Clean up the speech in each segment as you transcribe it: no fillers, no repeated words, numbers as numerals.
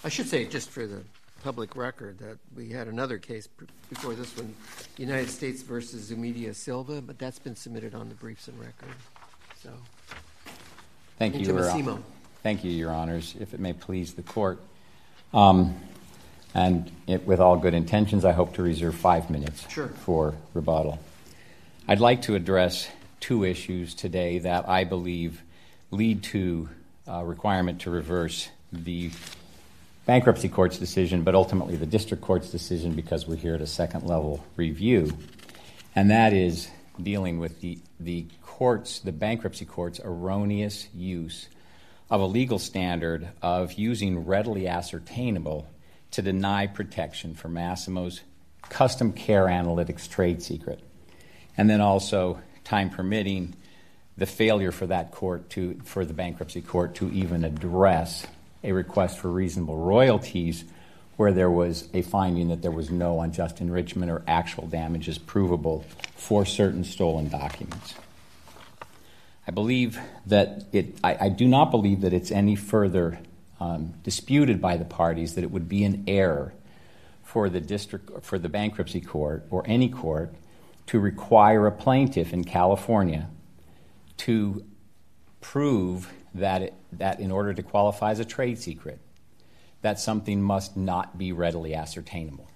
I should say, just for the public record, that we had another case before this one, United States versus Zumedia Silva, but that's been submitted on the briefs and record. So, thank you, Your Honors. If it may please the Court, with all good intentions, I hope to reserve 5 minutes for rebuttal. I'd like to address 2 issues today that I believe lead to a requirement to reverse the bankruptcy court's decision, but ultimately the district court's decision, because we're here at a second-level review, and that is dealing with the bankruptcy court's erroneous use of a legal standard of using readily ascertainable to deny protection for Masimo's custom care analytics trade secret, and then also, time permitting, the failure for the bankruptcy court to even address a request for reasonable royalties where there was a finding that there was no unjust enrichment or actual damages provable for certain stolen documents. I do not believe that it's any further disputed by the parties that it would be an error for the bankruptcy court or any court to require a plaintiff in California to prove that in order to qualify as a trade secret, that something must not be readily ascertainable.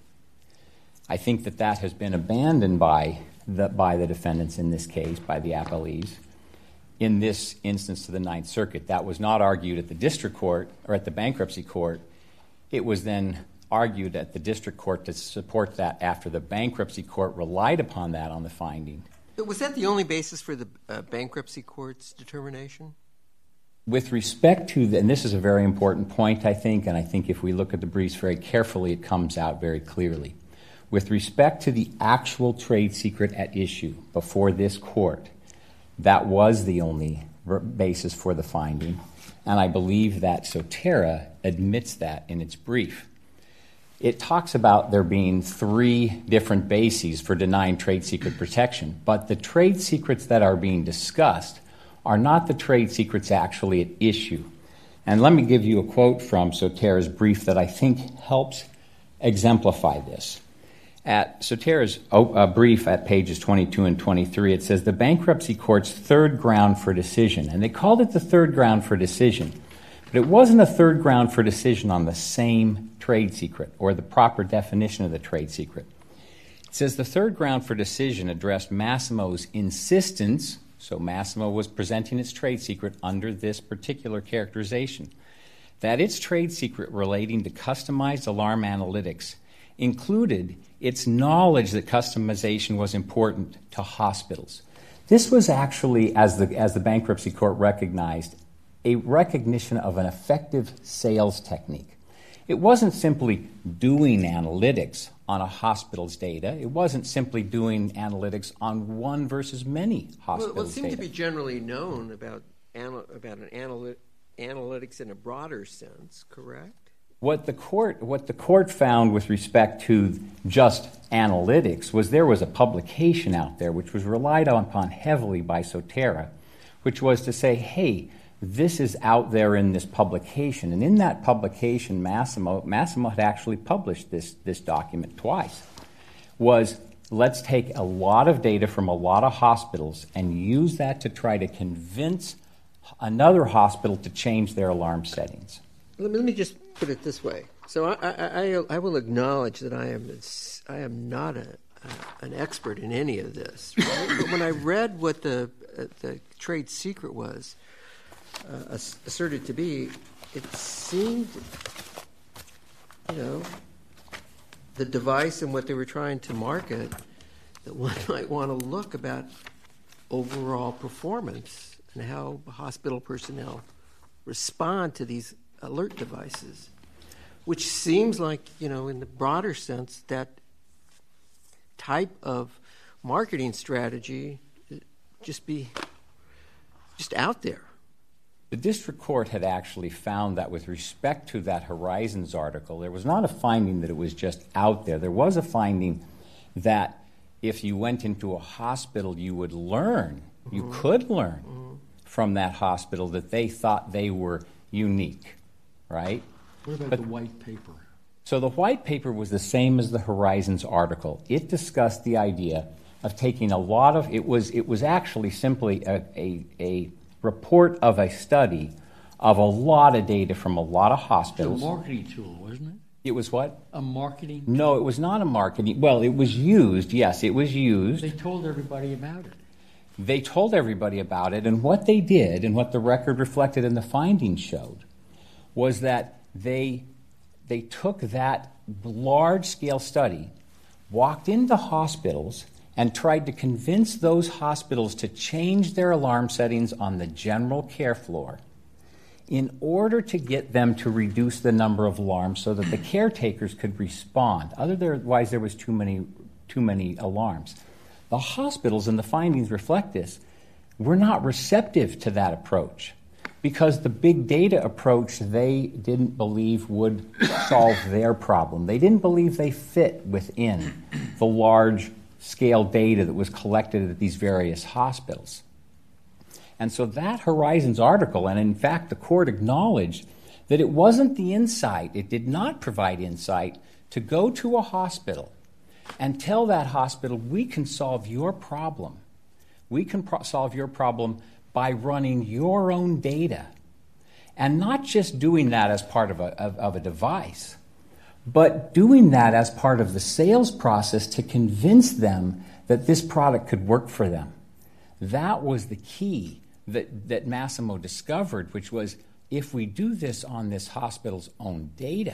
I think that has been abandoned by the defendants in this case, by the appellees. In this instance to the Ninth Circuit, that was not argued at the district court or at the bankruptcy court. It was then argued at the district court to support that after the bankruptcy court relied upon that on the finding. But was that the only basis for the bankruptcy court's determination? With respect to, and this is a very important point, I think, and I think if we look at the briefs very carefully, it comes out very clearly. With respect to the actual trade secret at issue before this court, that was the only basis for the finding, and I believe that Sotera admits that in its brief. It talks about there being 3 different bases for denying trade secret protection, but the trade secrets that are being discussed are not the trade secrets actually at issue. And let me give you a quote from Sotera's brief that I think helps exemplify this. At Sotera's brief at pages 22 and 23, it says, the bankruptcy court's third ground for decision, and they called it the third ground for decision, but it wasn't a third ground for decision on the same trade secret or the proper definition of the trade secret. It says the third ground for decision addressed Masimo's insistence, so Masimo was presenting its trade secret under this particular characterization, that its trade secret relating to customized alarm analytics included its knowledge that customization was important to hospitals. This was actually, as the bankruptcy court recognized, a recognition of an effective sales technique. It wasn't simply doing analytics on a hospital's data. It wasn't simply doing analytics on one versus many hospitals' well, it seemed data. to be generally known about analytics in a broader sense, correct? What the court found with respect to just analytics was there was a publication out there which was relied upon heavily by Sotera, which was to say, hey, this is out there in this publication. And in that publication, Masimo had actually published this document twice, was let's take a lot of data from a lot of hospitals and use that to try to convince another hospital to change their alarm settings. Let me just put it this way. So I will acknowledge that I am not an expert in any of this. Right? But when I read what the trade secret was asserted to be, it seemed, the device and what they were trying to market, that one might want to look about overall performance and how hospital personnel respond to these alert devices, which seems like, in the broader sense, that type of marketing strategy just out there. The district court had actually found that with respect to that Horizons article, there was not a finding that it was just out there. There was a finding that if you went into a hospital, you would learn, you could learn from that hospital that they thought they were unique, right? What about the white paper? So the white paper was the same as the Horizons article. It discussed the idea of taking a lot of, it was actually simply a report of a study of a lot of data from a lot of hospitals. It was a marketing tool, wasn't it? It was what? A marketing tool? No, it was not a marketing. Well, it was used. Yes, it was used. They told everybody about it. They told everybody about it, and what they did, and what the record reflected and the findings showed, was that they took that large-scale study, walked into hospitals, and tried to convince those hospitals to change their alarm settings on the general care floor in order to get them to reduce the number of alarms so that the caretakers could respond. Otherwise, there was too many alarms. The hospitals, and the findings reflect this, were not receptive to that approach because the big data approach they didn't believe would solve their problem. They didn't believe they fit within the large-scale data that was collected at these various hospitals. And so that Horizons article, and in fact the court acknowledged that it wasn't the insight, it did not provide insight to go to a hospital and tell that hospital, we can solve your problem. We can solve your problem by running your own data. And not just doing that as part of a device, but doing that as part of the sales process to convince them that this product could work for them. That was the key that Masimo discovered, which was if we do this on this hospital's own data,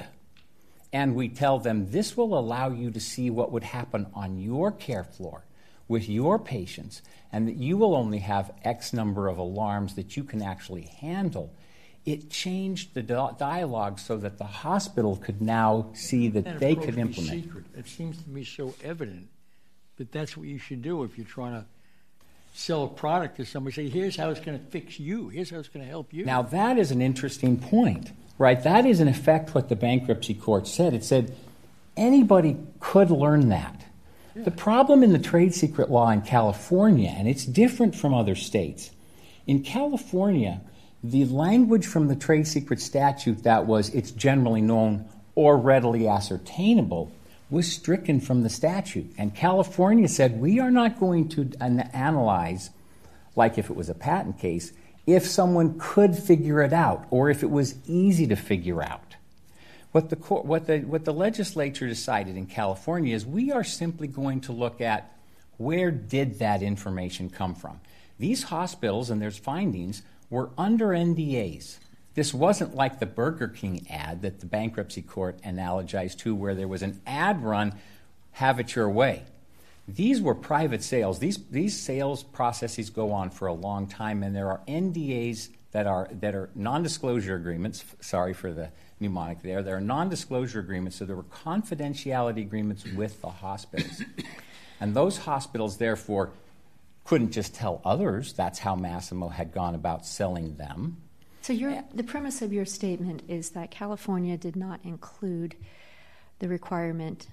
and we tell them this will allow you to see what would happen on your care floor with your patients, and that you will only have X number of alarms that you can actually handle, it changed the dialogue so that the hospital could now see that they could implement. Secret. It seems to me so evident that that's what you should do if you're trying to sell a product to somebody. Say, here's how it's going to fix you. Here's how it's going to help you. Now, that is an interesting point, right? That is, in effect, what the bankruptcy court said. It said anybody could learn that. Yeah. The problem in the trade secret law in California, and it's different from other states, in California, the language from the trade secret statute that was it's generally known or readily ascertainable was stricken from the statute. And California said, we are not going to analyze, like if it was a patent case, if someone could figure it out or if it was easy to figure out. What the legislature decided in California is we are simply going to look at where did that information come from. These hospitals, and there's findings, were under NDAs. This wasn't like the Burger King ad that the bankruptcy court analogized to where there was an ad run, have it your way. These were private sales. These sales processes go on for a long time, and there are NDAs that are non-disclosure agreements. Sorry for the mnemonic there. There are non-disclosure agreements, so there were confidentiality agreements with the hospitals. And those hospitals, therefore, couldn't just tell others. That's how Masimo had gone about selling them. So the premise of your statement is that California did not include the requirement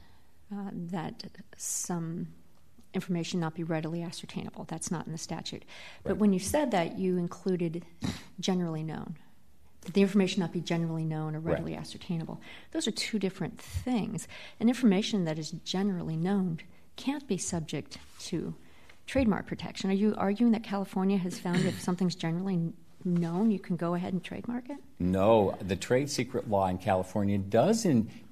that some information not be readily ascertainable. That's not in the statute. Right. But when you said that, you included generally known. That the information not be generally known or readily ascertainable. Those are two different things. And information that is generally known can't be subject to trademark protection. Are you arguing that California has found if something's generally known, you can go ahead and trademark it? No, the trade secret law in California does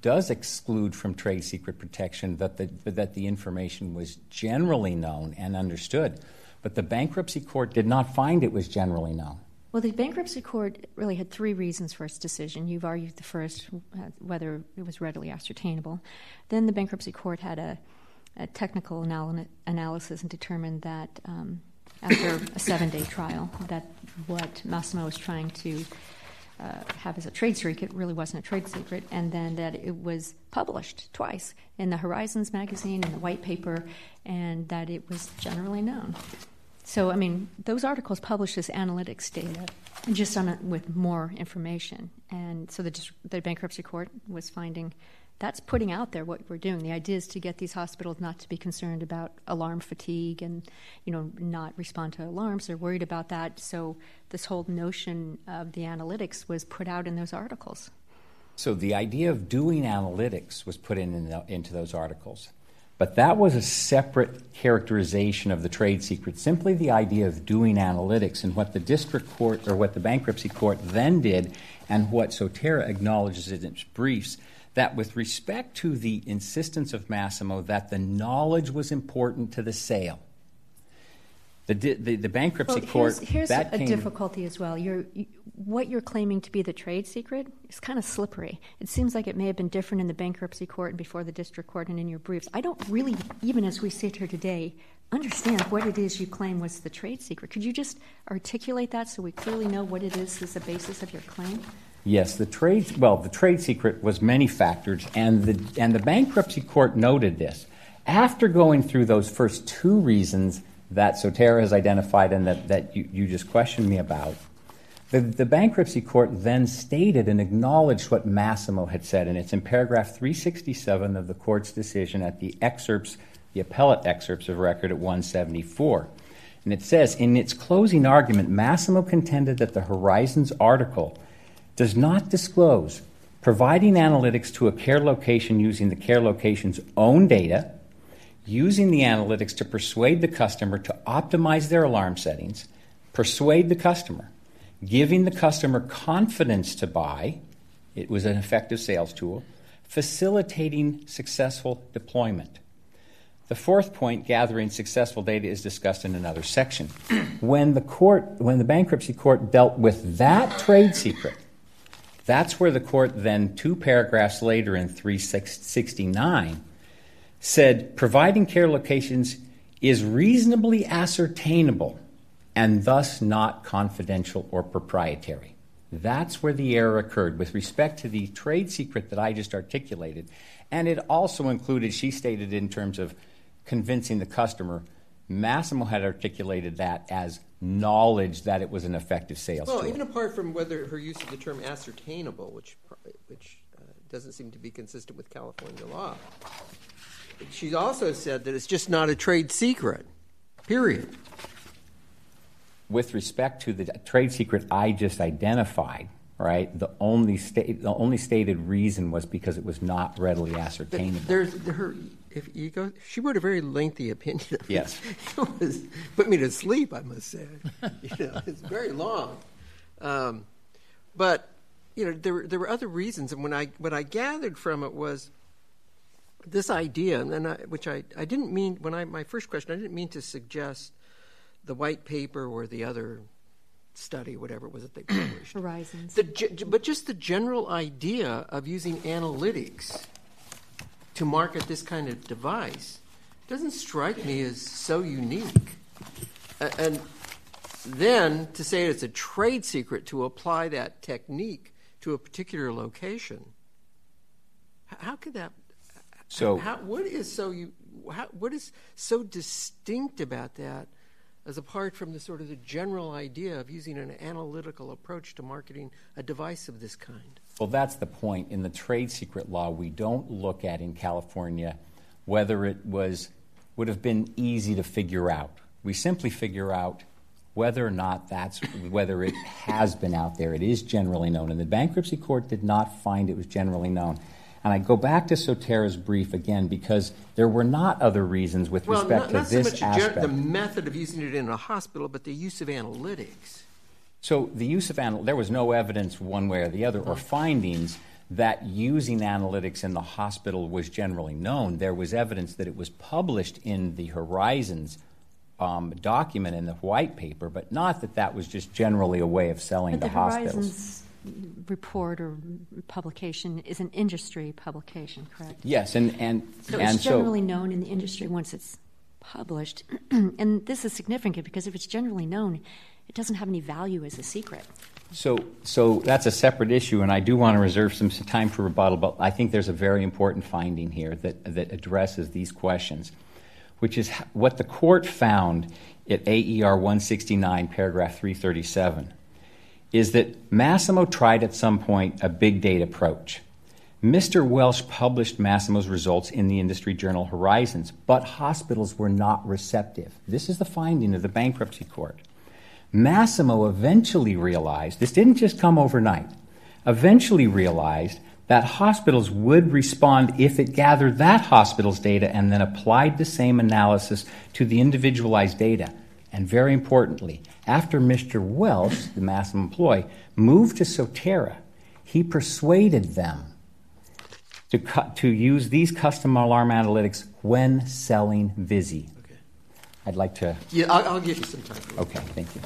exclude from trade secret protection that the information was generally known and understood. But the bankruptcy court did not find it was generally known. Well, the bankruptcy court really had three reasons for its decision. You've argued the first, whether it was readily ascertainable. Then the bankruptcy court had a technical analysis and determined that after a 7-day trial, that what Masimo was trying to have as a trade secret really wasn't a trade secret, and then that it was published twice in the Horizons magazine and the white paper, and that it was generally known. So, I mean, those articles published as analytics data, just with more information. And so the bankruptcy court was finding that's putting out there what we're doing. The idea is to get these hospitals not to be concerned about alarm fatigue and, not respond to alarms. They're worried about that. So this whole notion of the analytics was put out in those articles. So the idea of doing analytics was put into those articles. But that was a separate characterization of the trade secret, simply the idea of doing analytics. And what the district court or what the bankruptcy court then did, and what Sotera acknowledges in its briefs, that with respect to the insistence of Massimo that the knowledge was important to the sale, the bankruptcy court... Here's a difficulty as well. What you're claiming to be the trade secret is kind of slippery. It seems like it may have been different in the bankruptcy court and before the district court and in your briefs. I don't really, even as we sit here today, understand what it is you claim was the trade secret. Could you just articulate that so we clearly know what it is as the basis of your claim? Yes, the trade secret was many factors, and the bankruptcy court noted this. After going through those first two reasons that Sotera has identified and that you just questioned me about, the bankruptcy court then stated and acknowledged what Massimo had said, and it's in paragraph 367 of the court's decision at the appellate excerpts of record at 174. And it says, in its closing argument, Massimo contended that the Horizons article does not disclose providing analytics to a care location using the care location's own data, using the analytics to persuade the customer to optimize their alarm settings, persuade the customer, giving the customer confidence to buy, it was an effective sales tool, facilitating successful deployment. The fourth point, gathering successful data, is discussed in another section. When the bankruptcy court dealt with that trade secret, that's where the court then, 2 paragraphs later in 369, said providing care locations is reasonably ascertainable and thus not confidential or proprietary. That's where the error occurred with respect to the trade secret that I just articulated. And it also included, she stated in terms of convincing the customer, Massimo had articulated that as knowledge that it was an effective sales tool. Well, even apart from whether her use of the term ascertainable, which doesn't seem to be consistent with California law, she also said that it's just not a trade secret, period. With respect to the trade secret I just identified, right, the only stated reason was because it was not readily ascertainable. She wrote a very lengthy opinion. Yes. It put me to sleep, I must say. It's very long. But there were other reasons, and what I gathered from it was this idea, which I didn't mean my first question. I didn't mean to suggest the white paper or the other study, whatever it was that they published. Horizons. But just the general idea of using analytics to market this kind of device doesn't strike me as so unique. And then to say it's a trade secret to apply that technique to a particular location, how could that? What is so distinct about that, as apart from the general idea of using an analytical approach to marketing a device of this kind? Well, that's the point. In the trade secret law, we don't look at in California whether it would have been easy to figure out. We simply figure out whether or not whether it has been out there. It is generally known, and the bankruptcy court did not find it was generally known. And I go back to Sotera's brief again because there were not other reasons with respect to this aspect. Not so much the method of using it in a hospital, but the use of analytics. So the use of there was no evidence one way or the other or findings that using analytics in the hospital was generally known. There was evidence that it was published in the Horizons document in the white paper, but not that was just generally a way of selling to hospitals. Horizons report or publication is an industry publication, correct? Yes, so it's generally known in the industry once it's published. And this is significant because if it's generally known, it doesn't have any value as a secret. So that's a separate issue, and I do want to reserve some time for rebuttal, but I think there's a very important finding here that addresses these questions, which is what the court found at AER 169, paragraph 337, is that Massimo tried at some point a big data approach. Mr. Welsh published Massimo's results in the industry journal Horizons, but hospitals were not receptive. This is the finding of the bankruptcy court. Massimo eventually realized, this didn't just come overnight, eventually realized that hospitals would respond if it gathered that hospital's data and then applied the same analysis to the individualized data. And very importantly, after Mr. Welsh, the Masimo employee, moved to Sotera, he persuaded them to use these custom alarm analytics when selling Visi. Okay. I'd like to... Yeah, I'll give you some time. Okay, thank you.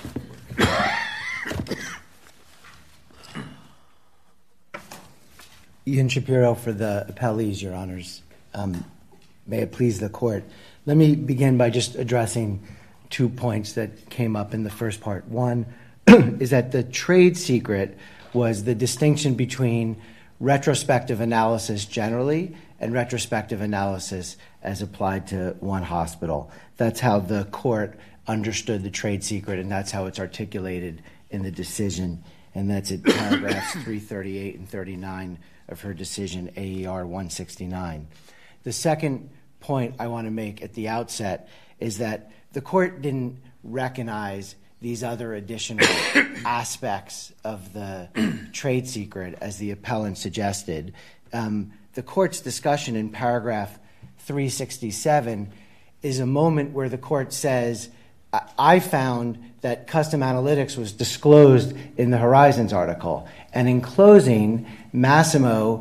Ian Shapiro for the appellees, Your Honors. May it please the Court. Let me begin by just addressing 2 points that came up in the first part. One is that the trade secret was the distinction between retrospective analysis generally and retrospective analysis as applied to one hospital. That's how the Court understood the trade secret, and that's how it's articulated in the decision, and that's at paragraphs 338 and 39 of her decision, AER 169. The second point I want to make at the outset is that the Court didn't recognize these other additional aspects of the trade secret as the appellant suggested. The Court's discussion in paragraph 367 is a moment where the Court says, I found that custom analytics was disclosed in the Horizons article. And in closing, Masimo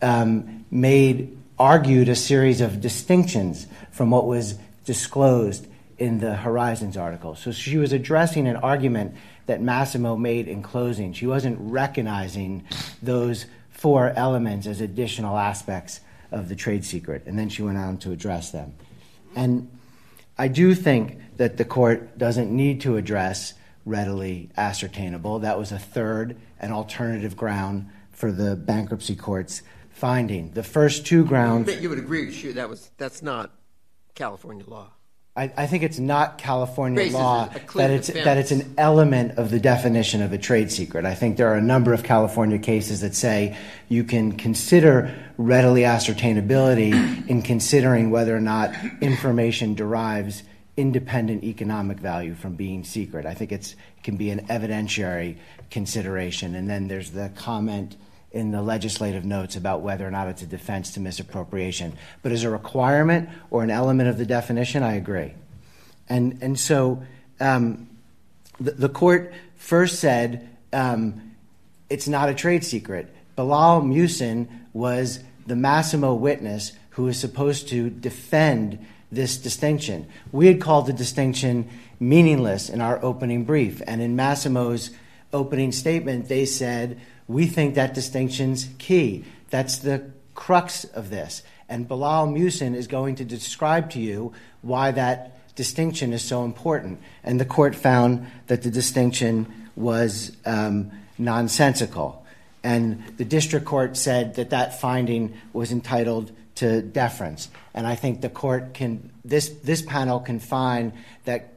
argued a series of distinctions from what was disclosed in the Horizons article. So she was addressing an argument that Masimo made in closing. She wasn't recognizing those 4 elements as additional aspects of the trade secret. And then she went on to address them. And I do think that the Court doesn't need to address readily ascertainable. That was a third and alternative ground for the bankruptcy court's finding. The first 2 grounds... You would agree, that's not California law. I think it's not California law that it's an element of the definition of a trade secret. I think there are a number of California cases that say you can consider readily ascertainability in considering whether or not information derives independent economic value from being secret. I think it can be an evidentiary consideration. And then there's the comment in the legislative notes about whether or not it's a defense to misappropriation. But as a requirement or an element of the definition, I agree. And so the Court first said it's not a trade secret. Bilal Musin was the Masimo witness who was supposed to defend this distinction. We had called the distinction meaningless in our opening brief. And in Masimo's opening statement, they said, we think that distinction's key. That's the crux of this. And Bilal Musin is going to describe to you why that distinction is so important. And the Court found that the distinction was nonsensical. And the district court said that finding was entitled to deference. And I think the Court this panel can find that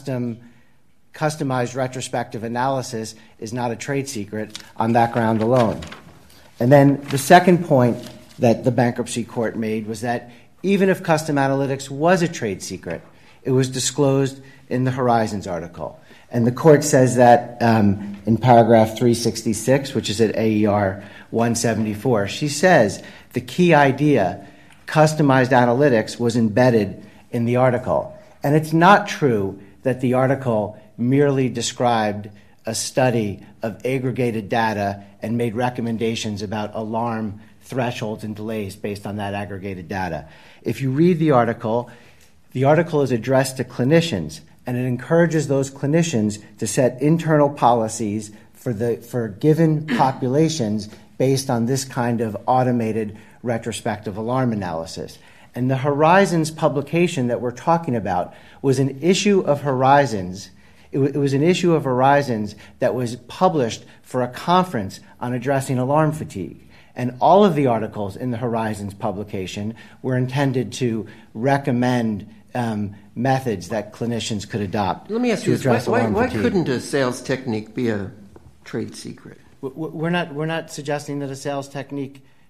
customized retrospective analysis is not a trade secret on that ground alone. And then the second point that the bankruptcy court made was that even if custom analytics was a trade secret, it was disclosed in the Horizons article. And the Court says that in paragraph 366, which is at AER 174. She says the key idea, customized analytics, was embedded in the article. And it's not true that the article merely described a study of aggregated data and made recommendations about alarm thresholds and delays based on that aggregated data. If you read the article is addressed to clinicians, and it encourages those clinicians to set internal policies for given populations based on this kind of automated retrospective alarm analysis. And the Horizons publication that we're talking about was an issue of Horizons. It was an issue of Horizons that was published for a conference on addressing alarm fatigue. And all of the articles in the Horizons publication were intended to recommend methods that clinicians could adopt. Let me ask you this: why couldn't a sales technique be a trade secret? We're not suggesting that a sales technique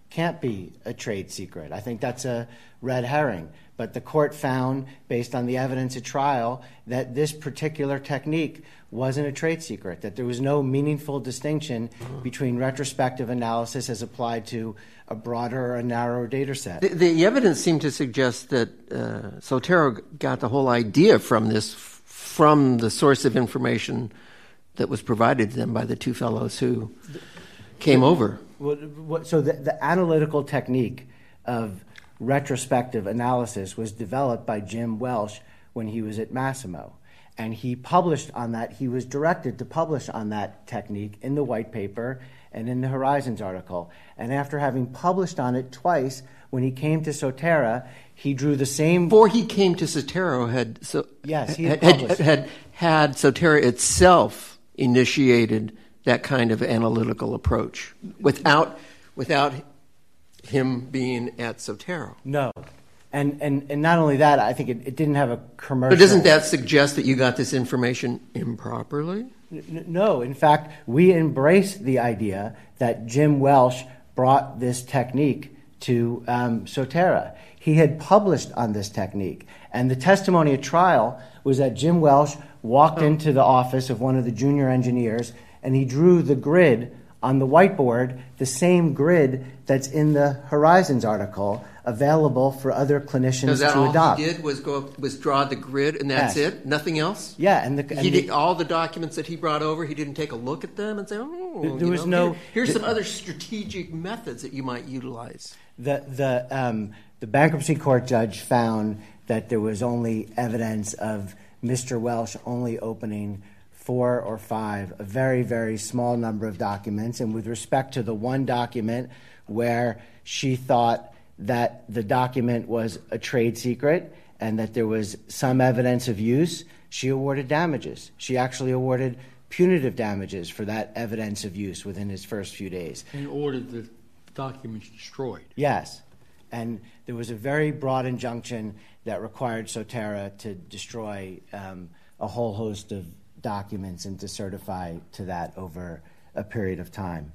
can't be a trade secret. I think that's a red herring. But the court found, based on the evidence at trial, that this particular technique wasn't a trade secret, that there was no meaningful distinction between retrospective analysis as applied to a broader or a narrower data set. The evidence seemed to suggest that Sotero got the whole idea from the source of information that was provided to them by the two fellows who came over. So the analytical technique of retrospective analysis was developed by Jim Welsh when he was at Massimo. And he published on that. He was directed to publish on that technique in the white paper and in the Horizons article. And after having published on it twice, when he came to Sotera, he drew the same... Before he came to Sotero, had Sotera itself initiated that kind of analytical approach without him being at Sotero. No. And not only that, I think it didn't have a commercial... But doesn't that suggest that you got this information improperly? No. In fact, we embrace the idea that Jim Welsh brought this technique to Sotera. He had published on this technique. And the testimony at trial was that Jim Welsh walked into the office of one of the junior engineers and he drew the grid on the whiteboard, the same grid that's in the Horizons article, available for other clinicians to adopt. All he did was draw the grid, and that's it? Nothing else? Yeah. All the documents that he brought over, he didn't take a look at them and say, here's some other strategic methods that you might utilize. The bankruptcy court judge found that there was only evidence of Mr. Welsh only opening 4 or 5, a very, very small number of documents. And with respect to the one document where she thought that the document was a trade secret and that there was some evidence of use, she awarded damages. She actually awarded punitive damages for that evidence of use within his first few days. And ordered the documents destroyed. Yes. And there was a very broad injunction that required Sotera to destroy a whole host of documents and to certify to that over a period of time.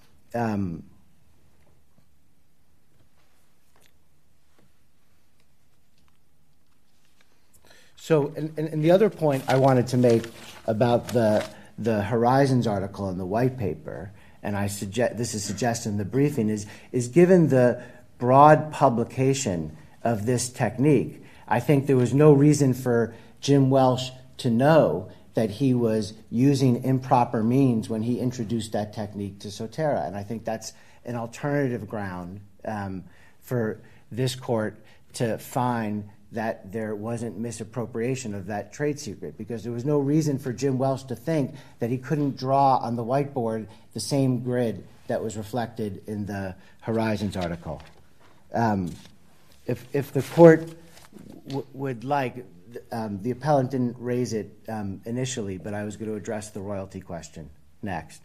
So, and the other point I wanted to make about the Horizons article in the white paper, and this is suggested in the briefing, is given the broad publication of this technique, I think there was no reason for Jim Welsh to know that he was using improper means when he introduced that technique to Sotera. And I think that's an alternative ground for this court to find that there wasn't misappropriation of that trade secret, because there was no reason for Jim Welsh to think that he couldn't draw on the whiteboard the same grid that was reflected in the Horizons article. If the court would like... the appellant didn't raise it initially, but I was going to address the royalty question next.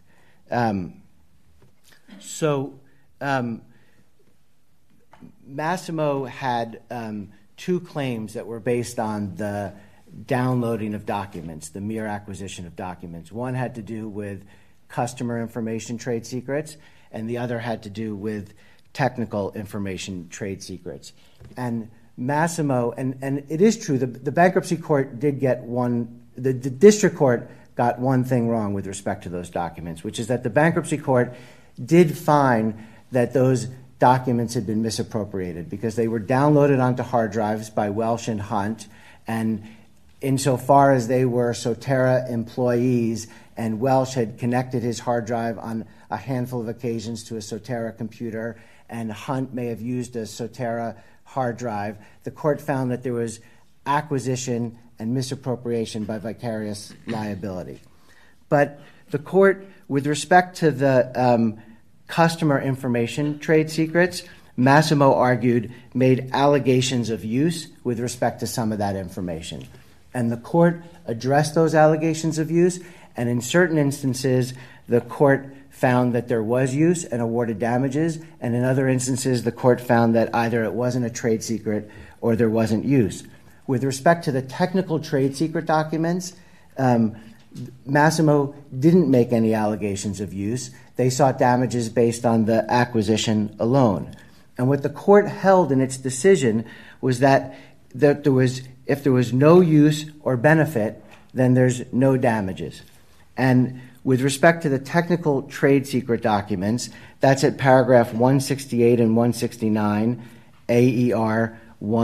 Massimo had 2 claims that were based on the downloading of documents, the mere acquisition of documents. One had to do with customer information trade secrets, and the other had to do with technical information trade secrets. And Massimo, and it is true, the bankruptcy court did get the district court got one thing wrong with respect to those documents, which is that the bankruptcy court did find that those documents had been misappropriated because they were downloaded onto hard drives by Welsh and Hunt, and insofar as they were Sotera employees and Welsh had connected his hard drive on a handful of occasions to a Sotera computer and Hunt may have used a Sotera hard drive, the court found that there was acquisition and misappropriation by vicarious liability. But the court, with respect to the customer information trade secrets, Massimo argued made allegations of use with respect to some of that information. And the court addressed those allegations of use, and in certain instances, the court found that there was use and awarded damages, and in other instances, the court found that either it wasn't a trade secret or there wasn't use. With respect to the technical trade secret documents, Massimo didn't make any allegations of use. They sought damages based on the acquisition alone. And what the court held in its decision was that if there was no use or benefit, then there's no damages. And with respect to the technical trade secret documents, that's at paragraph 168 and 169, AER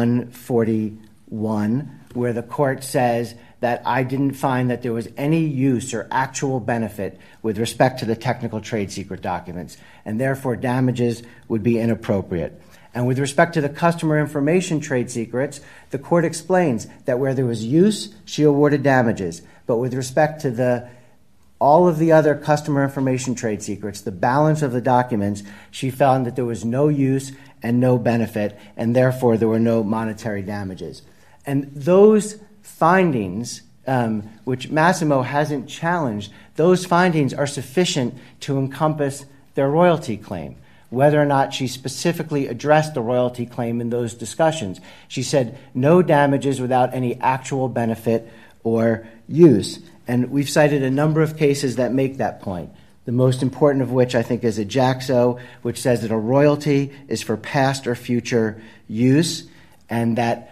141, where the court says that I didn't find that there was any use or actual benefit with respect to the technical trade secret documents, and therefore damages would be inappropriate. And with respect to the customer information trade secrets, the court explains that where there was use, she awarded damages. But with respect to all of the other customer information trade secrets, the balance of the documents, she found that there was no use and no benefit, and therefore there were no monetary damages. And those findings, which Massimo hasn't challenged, those findings are sufficient to encompass their royalty claim. Whether or not she specifically addressed the royalty claim in those discussions, she said no damages without any actual benefit or use. And we've cited a number of cases that make that point. The most important of which I think is Ajaxo, which says that a royalty is for past or future use, and that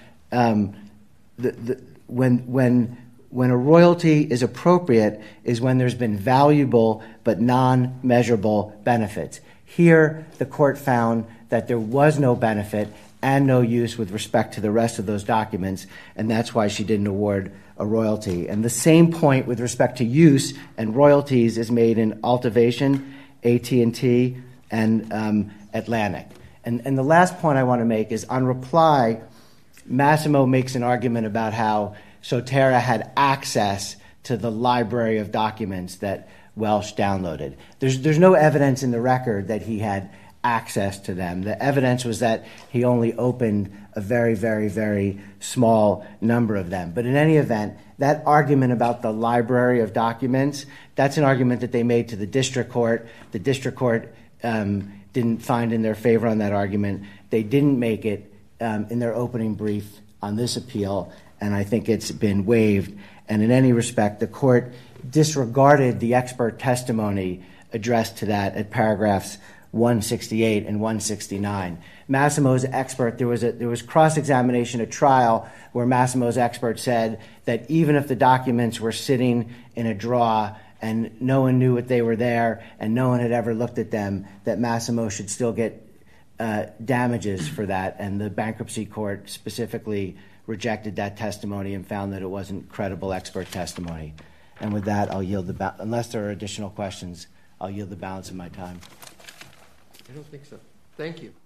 when a royalty is appropriate is when there's been valuable but non-measurable benefits. Here, the court found that there was no benefit and no use with respect to the rest of those documents, and that's why she didn't award a royalty. And the same point with respect to use and royalties is made in Altivation, AT&T, and Atlantic. And the last point I want to make is on reply, Massimo makes an argument about how Sotera had access to the library of documents that Welsh downloaded. There's no evidence in the record that he had access to them. The evidence was that he only opened a very, very, very small number of them. But in any event, that argument about the library of documents, that's an argument that they made to the district court. The district court didn't find in their favor on that argument. They didn't make it in their opening brief on this appeal, and I think it's been waived. And in any respect, the court disregarded the expert testimony addressed to that at paragraphs 168 and 169. Massimo's expert, there was cross-examination at trial where Massimo's expert said that even if the documents were sitting in a drawer and no one knew what they were there and no one had ever looked at them, that Massimo should still get damages for that. And the bankruptcy court specifically rejected that testimony and found that it wasn't credible expert testimony. And with that, I'll yield unless there are additional questions, I'll yield the balance of my time. I don't think so. Thank you.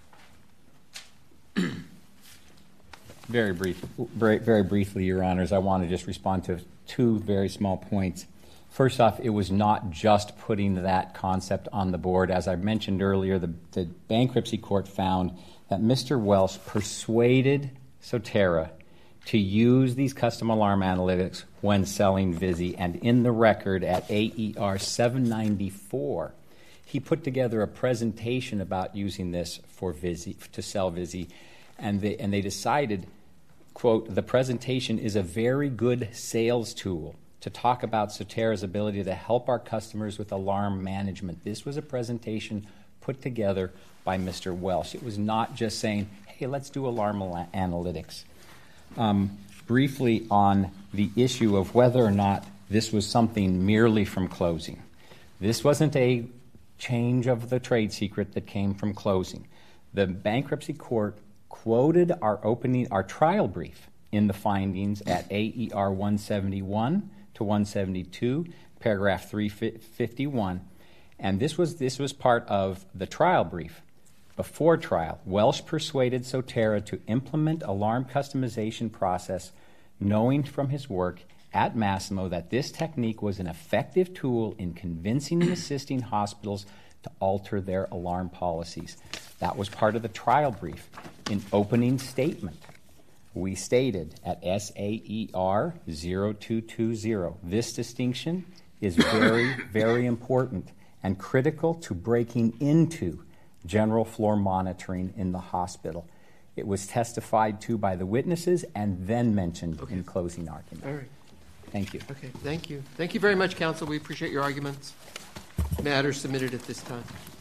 Very briefly, Your Honors, I want to just respond to two very small points. First off, it was not just putting that concept on the board. As I mentioned earlier, the bankruptcy court found that Mr. Welsh persuaded Sotera to use these custom alarm analytics when selling Visi. And in the record at AER 794, he put together a presentation about using this for Visi, to sell Visi. And they decided, quote, the presentation is a very good sales tool to talk about Sotera's ability to help our customers with alarm management. This was a presentation put together by Mr. Welsh. It was not just saying, hey, let's do alarm analytics. Briefly on the issue of whether or not this was something merely from closing. This wasn't a change of the trade secret that came from closing. The bankruptcy court quoted our trial brief in the findings at AER 171 to 172, paragraph 351, and this was part of the trial brief. Before trial, Welsh persuaded Sotera to implement alarm customization process, knowing from his work at Massimo that this technique was an effective tool in convincing and assisting hospitals to alter their alarm policies. That was part of the trial brief. In opening statement, we stated at SAER 0220, this distinction is very, very important and critical to breaking into general floor monitoring in the hospital. It was testified to by the witnesses and then mentioned in closing argument. All right. Thank you. Okay, thank you. Thank you very much, counsel. We appreciate your arguments. Matter submitted at this time.